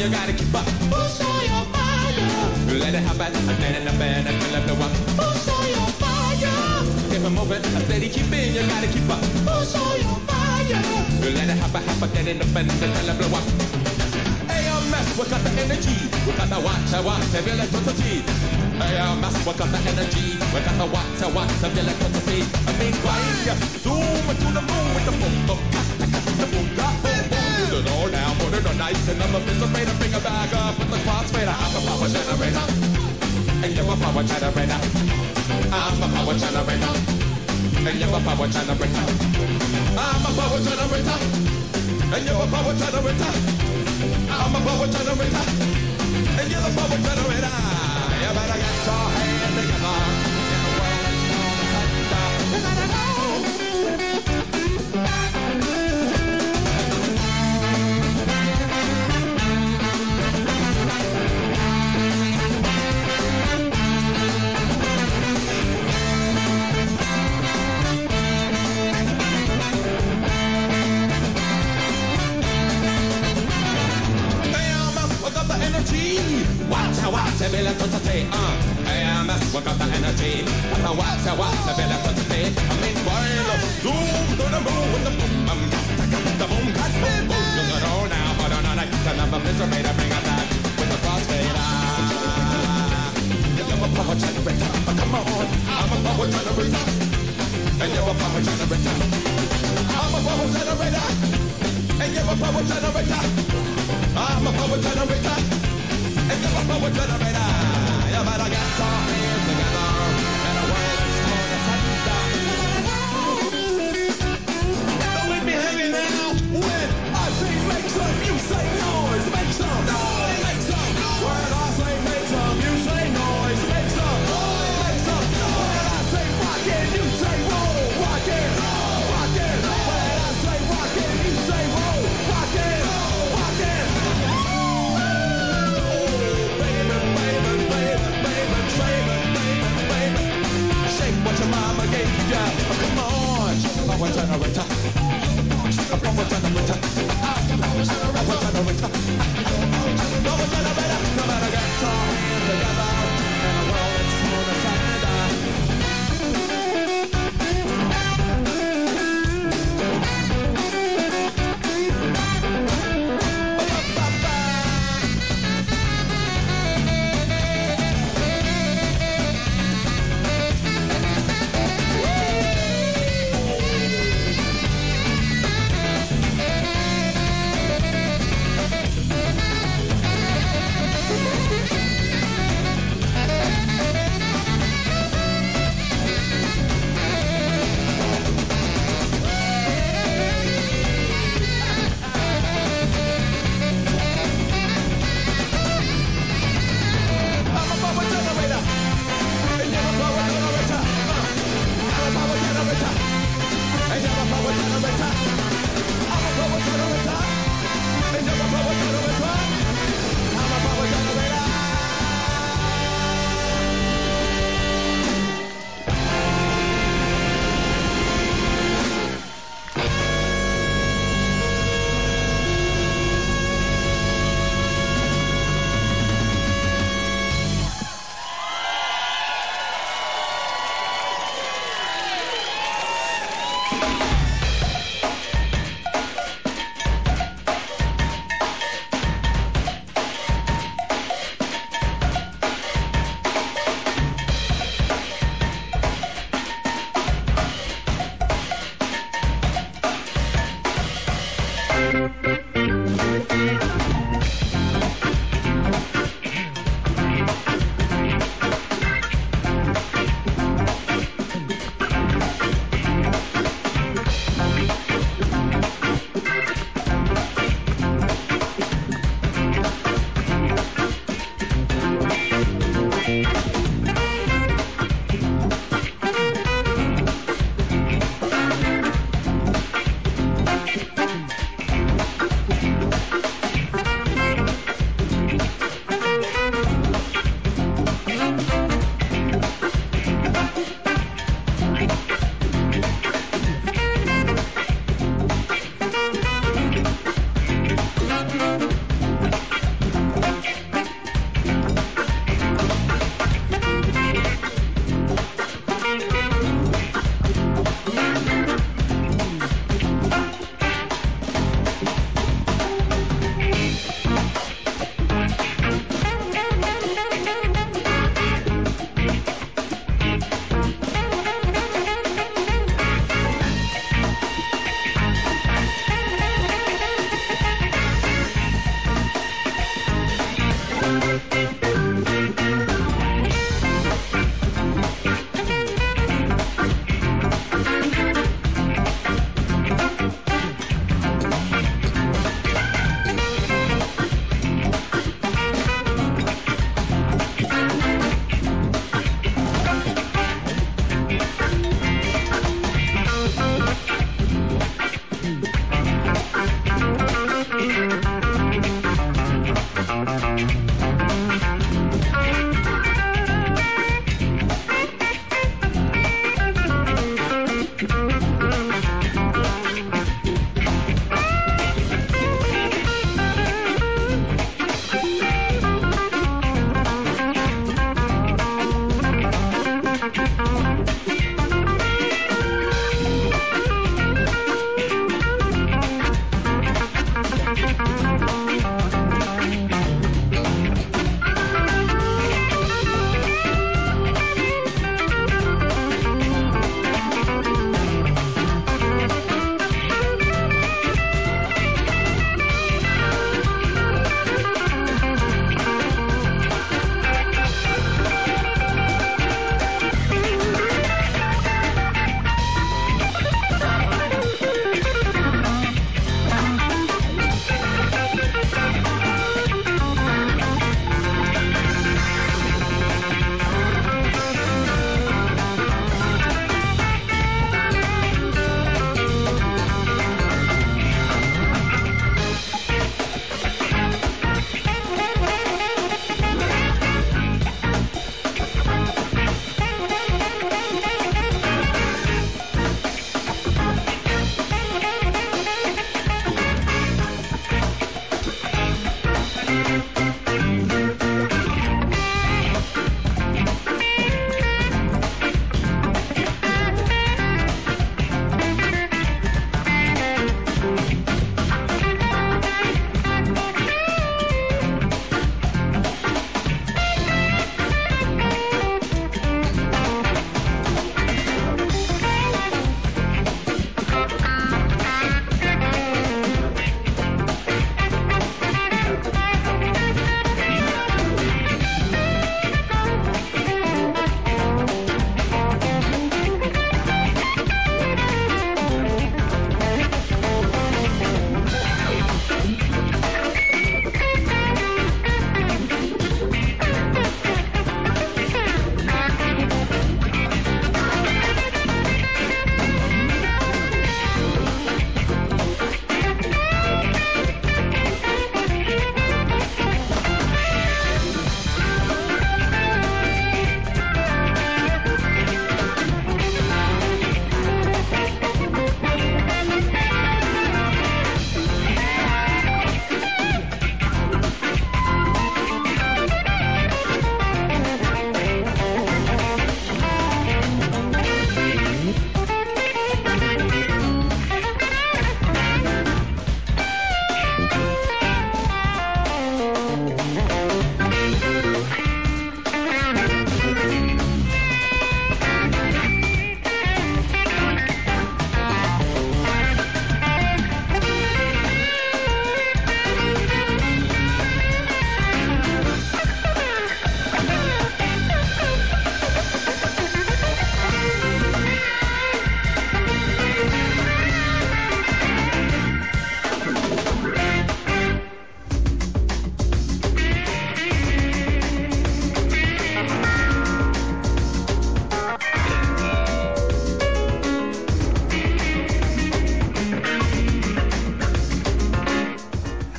you gotta keep up. Push on your fire. Let it happen, and then in the bed, and let the one. Push on your fire. Keep it moving, steady keeping, you gotta keep up. Push on your fire. Let it happen, then in the bed, and let the one. AMS, we got the energy. We got the watch, the electricity. AMS, we got the energy. We got the watch, the electricity. I mean, fire, zoom to the moon with the boom, boom, the boom, boom, boom. Put it all down, put it on nice, and I'm a anticipator, bring it back up with the crossfader. I'm a power generator, and you're a power generator. I'm a power generator, and you're a power generator. I'm a power generator, and you're a power generator. I'm a power generator, and you're a power generator. You better get your hands together in the world that's on the thunder. You gotta go. Watch, I feel it to say, AMS, we got the energy. Watch, I feel it to say. I mean, while zoom to the moon with the boom, the boom, cut, boom, boom. You got all now, hold on, I can never miserate, bring it back with the crossfader. You're a power generator, come on, I'm a power generator. And you're a power generator. I'm a power generator. And you're a power generator. I'm a power generator. And you're a power generator. You better get your hands together and a world that's full of thunder. Don't leave me hanging now. When I say make some, you say noise. Make some noise. Make some noise. When I say make some, you say noise. Make some noise. Make some noise. When I say rock it, you say roll. Rock it. Rock it. When I say rock it, you say roll. Rock it. Rock it. What your mama gave ya? Oh, come on, power generator. A power generator. Power generator. Power generator. No matter get your hands together and a world that's full of thunder.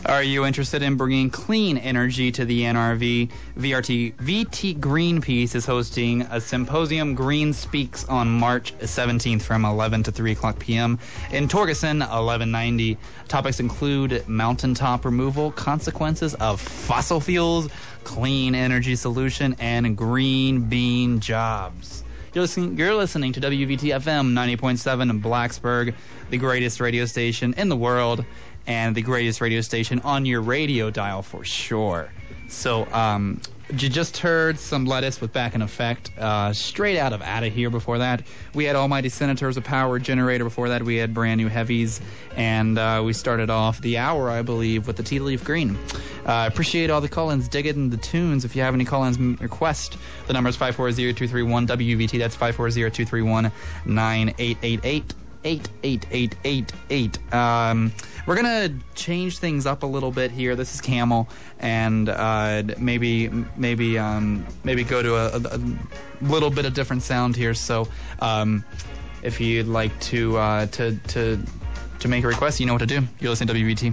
Are you interested in bringing clean energy to the NRV? VT Greenpeace is hosting a symposium, Green Speaks, on March 17th from 11 to 3 o'clock p.m. in Torgerson, 1190. Topics include mountaintop removal, consequences of fossil fuels, clean energy solution, and green bean jobs. You're listening to WVT-FM 90.7 in Blacksburg, the greatest radio station in the world, and the greatest radio station on your radio dial for sure. So, you just heard some Lettuce with Back in Effect, straight out of Outta Here before that. We had Almighty Senators, a power generator before that. We had Brand New Heavies, and we started off the hour, I believe, with the Tea Leaf Green. Appreciate all the call-ins, digging the tunes. If you have any call-ins request, the number is 540-231-WVT. That's 540-231-9888. 88888. We're gonna change things up a little bit here. This is Camel, and maybe go to a little bit of different sound here. So, if you'd like to make a request, you know what to do. You're listening to WVT.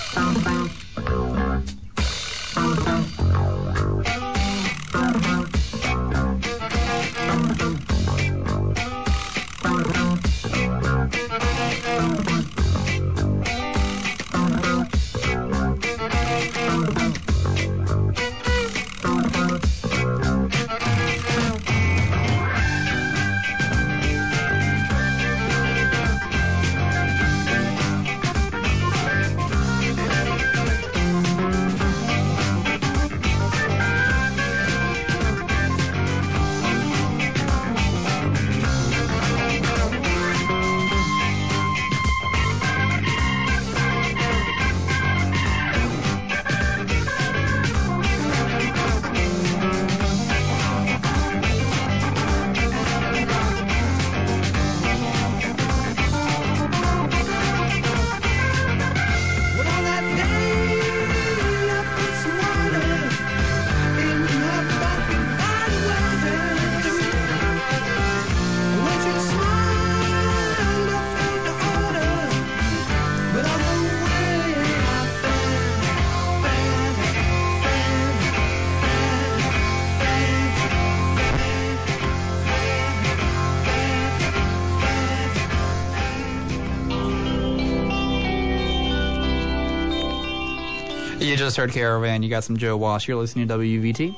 You just heard Caravan. You got some Joe Walsh. You're listening to WVT.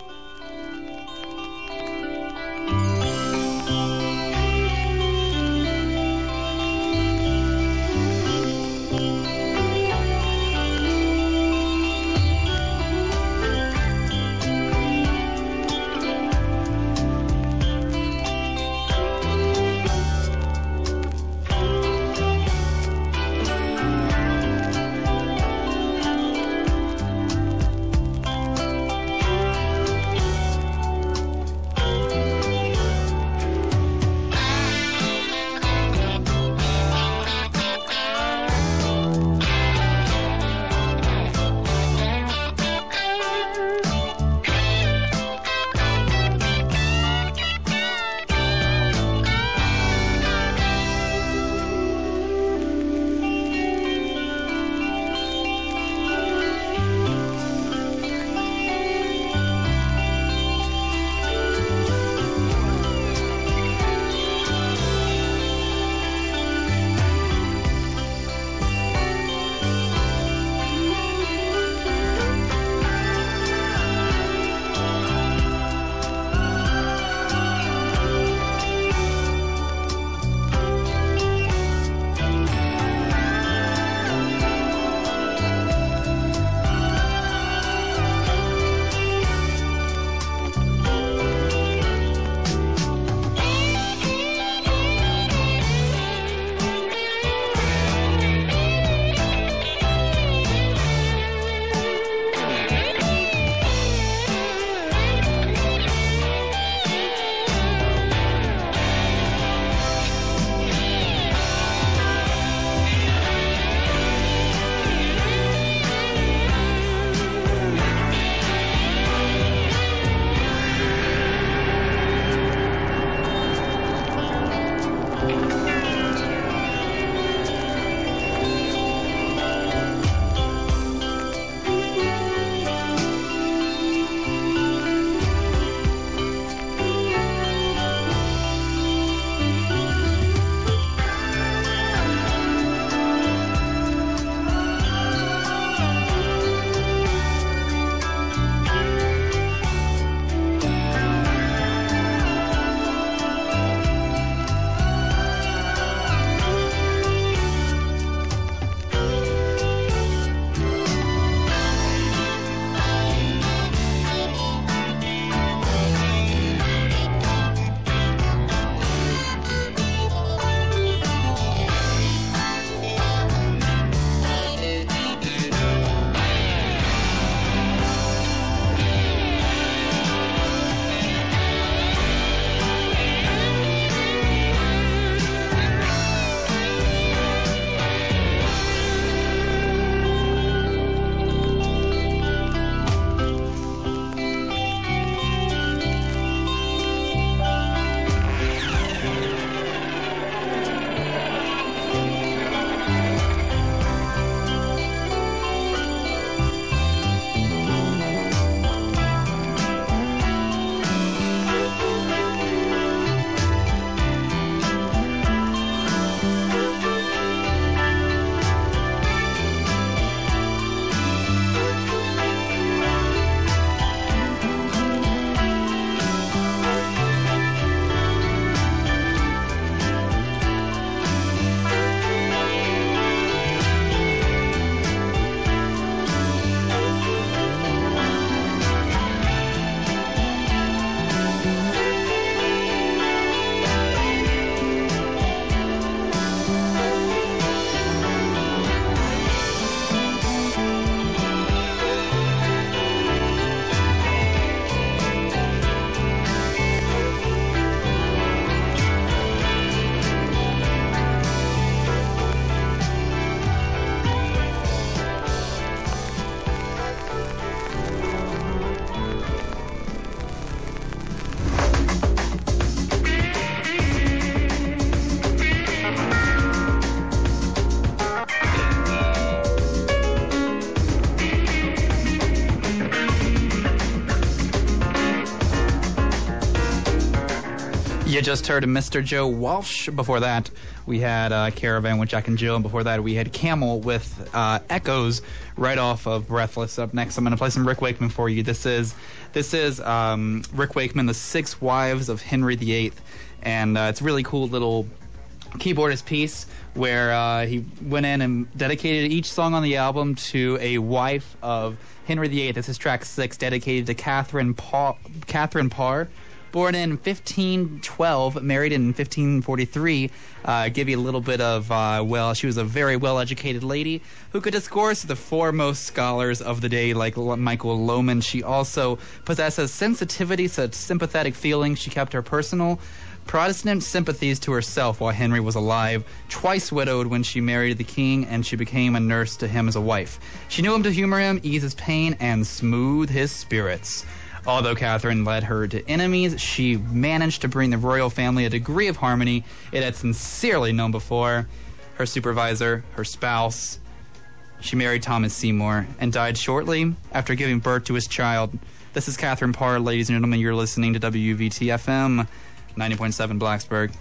You just heard Mr. Joe Walsh. Before that, we had Caravan with Jack and Jill. And before that, we had Camel with Echoes right off of Breathless. Up next, I'm going to play some Rick Wakeman for you. This is Rick Wakeman, The Six Wives of Henry VIII. And it's a really cool little keyboardist piece where he went in and dedicated each song on the album to a wife of Henry VIII. This is track 6, dedicated to Catherine Parr. Born in 1512, married in 1543. Give you a little bit of, she was a very well-educated lady who could discourse the foremost scholars of the day, like Michael Lohman. She also possesses sensitivity, such sympathetic feelings. She kept her personal Protestant sympathies to herself while Henry was alive, twice widowed when she married the king, and she became a nurse to him as a wife. She knew him to humor him, ease his pain, and smooth his spirits. Although Catherine led her to enemies, she managed to bring the royal family a degree of harmony it had sincerely known before. Her supervisor, her spouse, she married Thomas Seymour and died shortly after giving birth to his child. This is Catherine Parr, ladies and gentlemen. You're listening to WVT-FM 90.7 Blacksburg.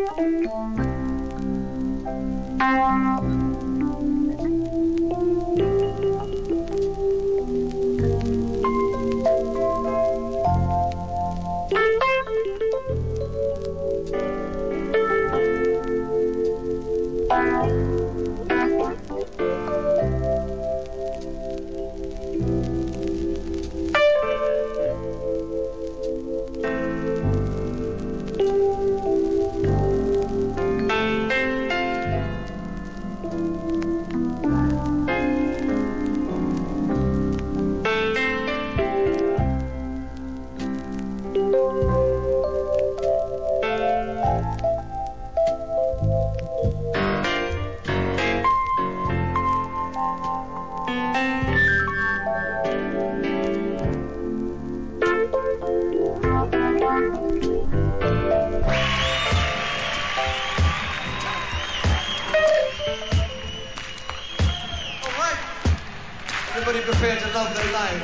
Everybody prepare to love their life.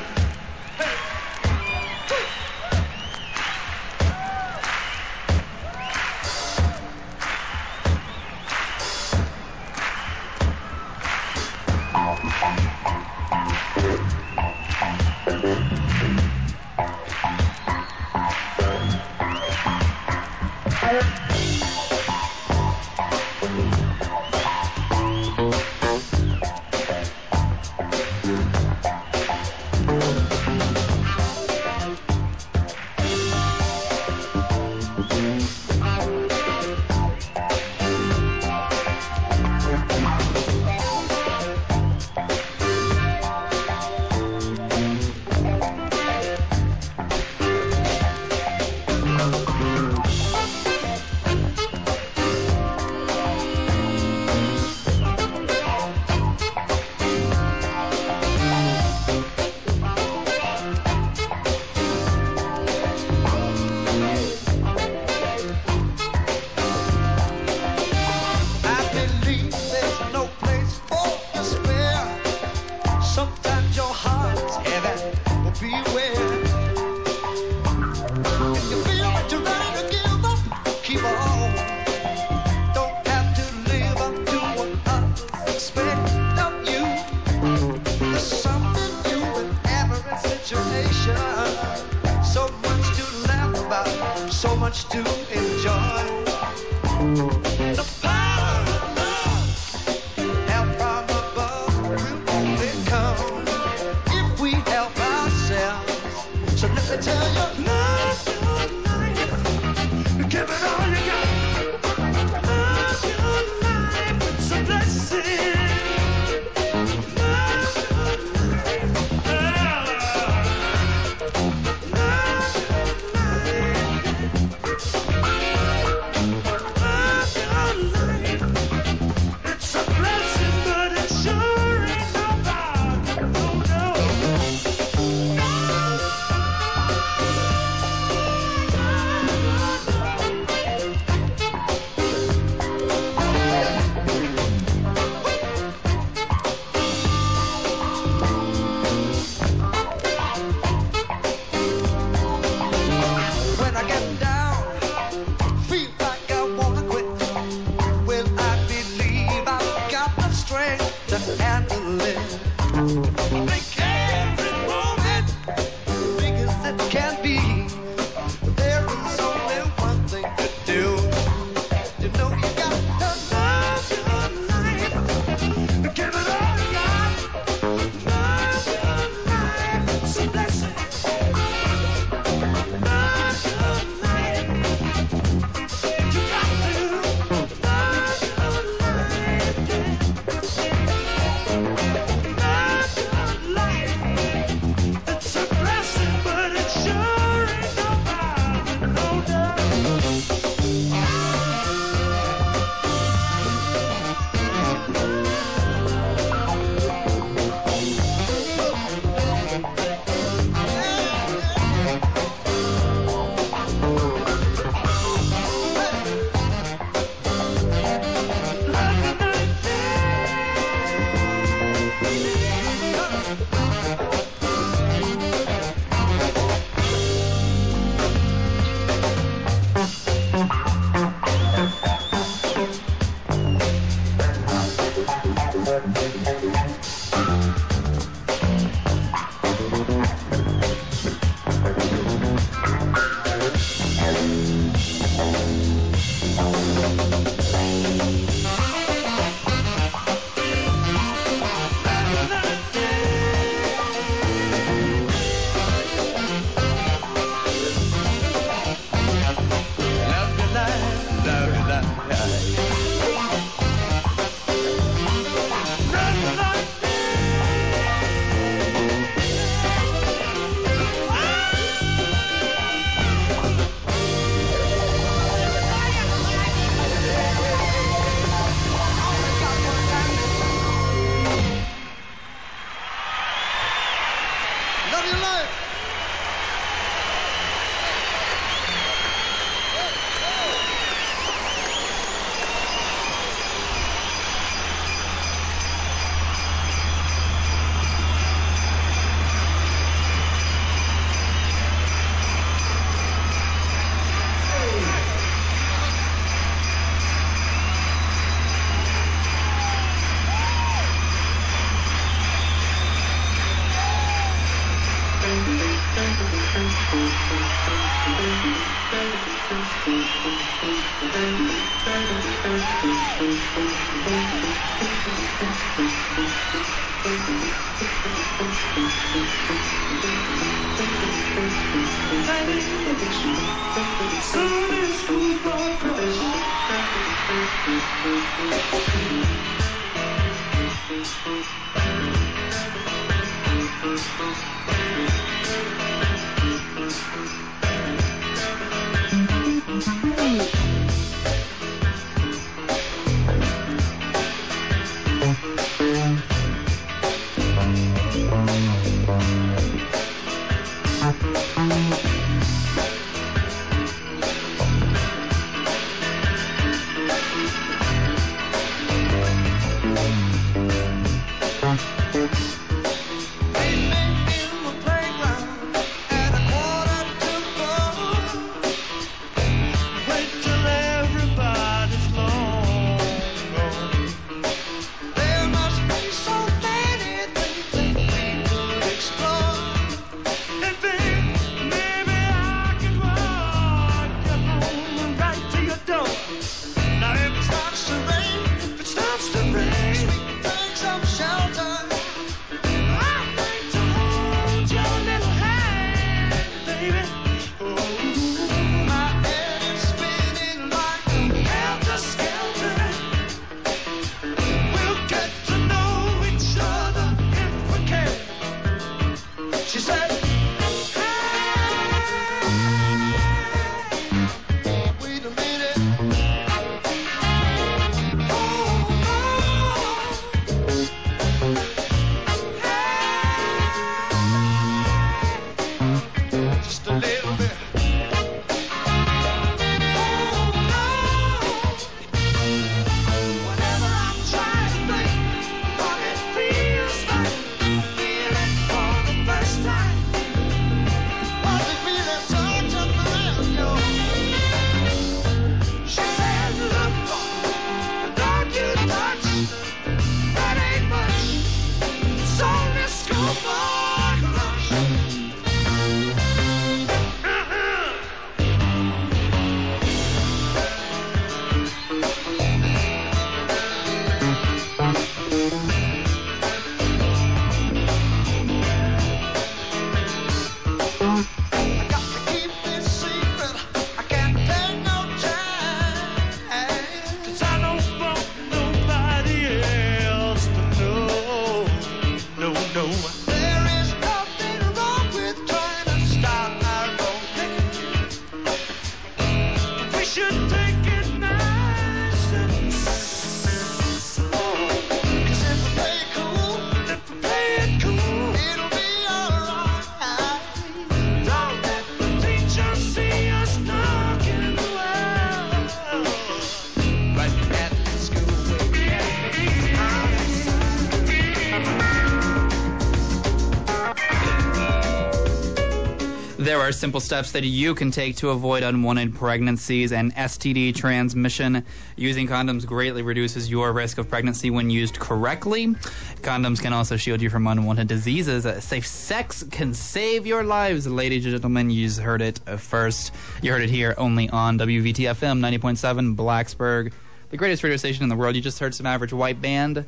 There are simple steps that you can take to avoid unwanted pregnancies and STD transmission. Using condoms greatly reduces your risk of pregnancy when used correctly. Condoms can also shield you from unwanted diseases. Safe sex can save your lives. Ladies and gentlemen, you just heard it first. You heard it here only on WVT-FM 90.7 Blacksburg, the greatest radio station in the world. You just heard some Average White Band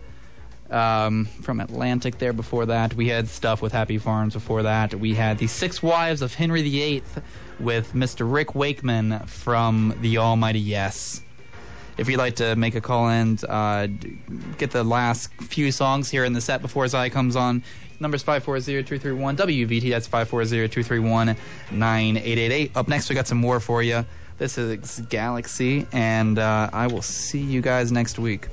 from Atlantic there before that. We had stuff with Happy Farms before that. We had the Six Wives of Henry VIII with Mr. Rick Wakeman from The Almighty Yes. If you'd like to make a call and get the last few songs here in the set before Zai comes on, number's 540-231-WVT. That's 540-231-9888. Up next, we got some more for you. This is Galaxy, and I will see you guys next week.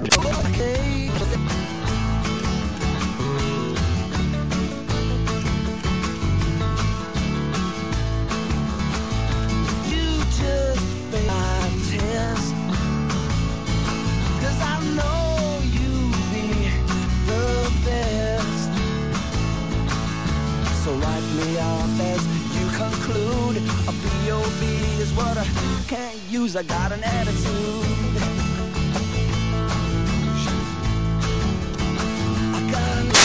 You just fail my test, 'cause I know you be the best. So write me off as you conclude. A B.O.B. is what I can't use. I got an attitude. I got an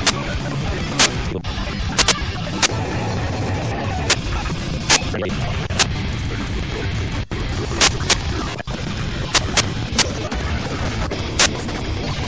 Ready.